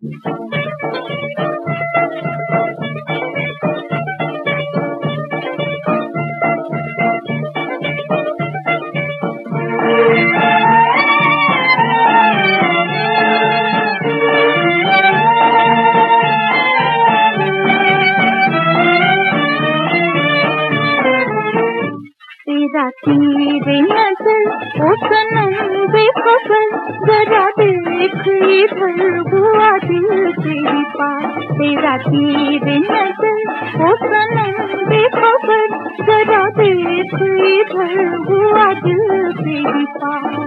तेरा तेरे नजर ओ सनम बेखबर, जरा देख इधर हुआ दिल तेरी पास। तेरा तेरे नजर ओ सनम बेखबर, जरा देख इधर हुआ दिल तेरी पास।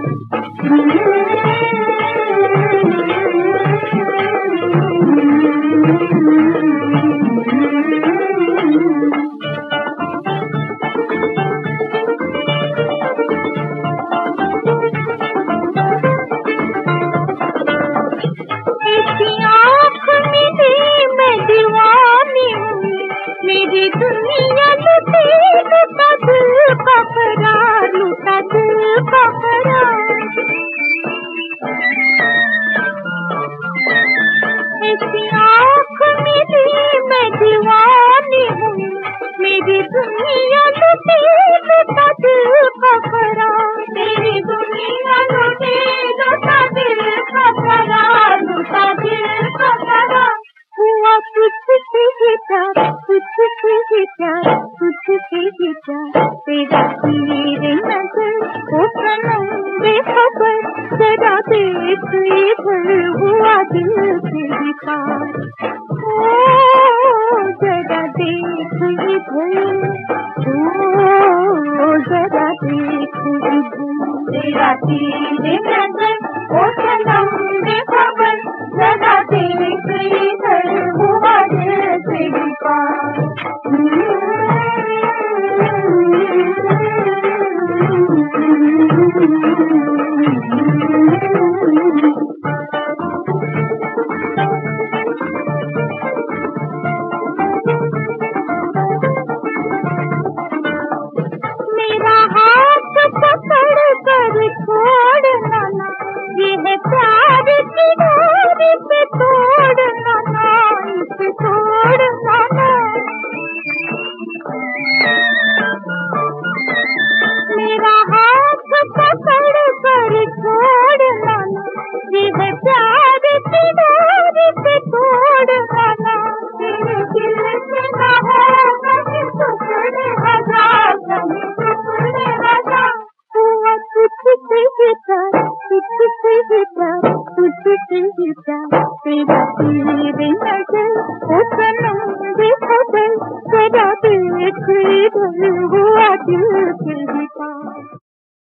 मेरी दुनिया लुटे लुटा दिल का करार, लुटा दिल का करार। ऐसी आँख मेरी मैं दीवानी हूँ, मेरी दुनिया लुटे लुटा दिल का करार। मेरी दुनिया लुटे लुटा दिल का करार, लुटा दिल का करार। हुआ तुझसे ही प्यार, तुझसे ही प्यार, तुझसे ही प्यार। तेरा तेरे नजर ओ सनम बेखबर, जरा देख इधर हुआ दिल तेरी पास। ओ जरा देख इधर, ओ जरा देख इधर। तेरा तेरे नजर ओ सनम बेखबर, जरा देख इधर हुआ दिल तेरी पास। मेरा हाथ पकड़ कर छोड़ना ना, ये है प्यार की डोरी पे तोड़ना ना, इसे तोड़ना ना। मेरा हाथ पकड़ कर छोड़ना ना, ये है प्यार की डोरी पे तोड़ना ना। तेरे दिल से ना हो कहीं टुकड़े हजार, कहीं टुकड़े हजार। हुआ तुझसे ही प्यार, तुझसे ही प्यार, तुझसे ही प्यार। तेरा तेरे नजर ओ सनम बेखबर, जरा देख इधर हुआ दिल तेरी पास।